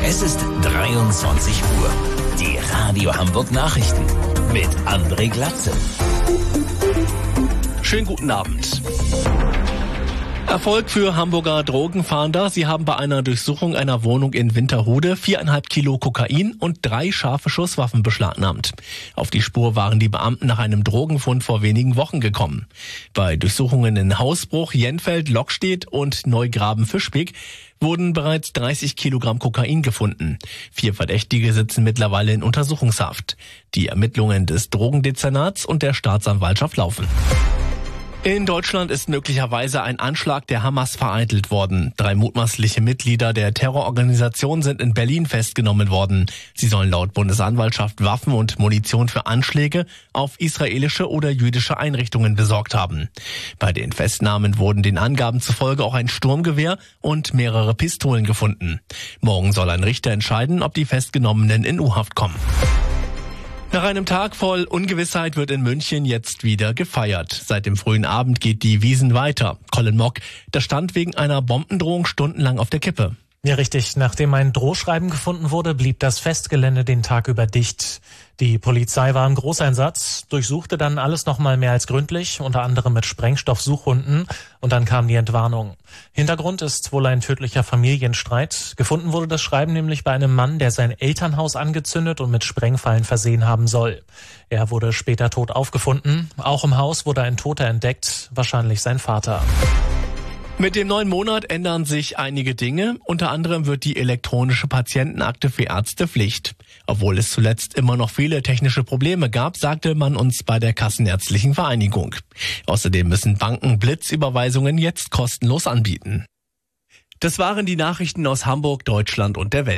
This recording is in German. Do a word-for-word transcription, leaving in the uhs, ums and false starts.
Es ist dreiundzwanzig Uhr. Die Radio Hamburg Nachrichten mit André Glatze. Schönen guten Abend. Erfolg für Hamburger Drogenfahnder. Sie haben bei einer Durchsuchung einer Wohnung in Winterhude viereinhalb Kilo Kokain und drei scharfe Schusswaffen beschlagnahmt. Auf die Spur waren die Beamten nach einem Drogenfund vor wenigen Wochen gekommen. Bei Durchsuchungen in Hausbruch, Jenfeld, Lockstedt und Neugraben-Fischbeck wurden bereits dreißig Kilogramm Kokain gefunden. Vier Verdächtige sitzen mittlerweile in Untersuchungshaft. Die Ermittlungen des Drogendezernats und der Staatsanwaltschaft laufen. In Deutschland ist möglicherweise ein Anschlag der Hamas vereitelt worden. Drei mutmaßliche Mitglieder der Terrororganisation sind in Berlin festgenommen worden. Sie sollen laut Bundesanwaltschaft Waffen und Munition für Anschläge auf israelische oder jüdische Einrichtungen besorgt haben. Bei den Festnahmen wurden den Angaben zufolge auch ein Sturmgewehr und mehrere Pistolen gefunden. Morgen soll ein Richter entscheiden, ob die Festgenommenen in U-Haft kommen. Nach einem Tag voll Ungewissheit wird in München jetzt wieder gefeiert. Seit dem frühen Abend geht die Wiesn weiter. Colin Mock, der stand wegen einer Bombendrohung stundenlang auf der Kippe. Ja, richtig. Nachdem ein Drohschreiben gefunden wurde, blieb das Festgelände den Tag über dicht. Die Polizei war im Großeinsatz, durchsuchte dann alles noch mal mehr als gründlich, unter anderem mit Sprengstoffsuchhunden, und dann kam die Entwarnung. Hintergrund ist wohl ein tödlicher Familienstreit. Gefunden wurde das Schreiben nämlich bei einem Mann, der sein Elternhaus angezündet und mit Sprengfallen versehen haben soll. Er wurde später tot aufgefunden. Auch im Haus wurde ein Toter entdeckt, wahrscheinlich sein Vater. Mit dem neuen Monat ändern sich einige Dinge. Unter anderem wird die elektronische Patientenakte für Ärzte Pflicht. Obwohl es zuletzt immer noch viele technische Probleme gab, sagte man uns bei der Kassenärztlichen Vereinigung. Außerdem müssen Banken Blitzüberweisungen jetzt kostenlos anbieten. Das waren die Nachrichten aus Hamburg, Deutschland und der Welt.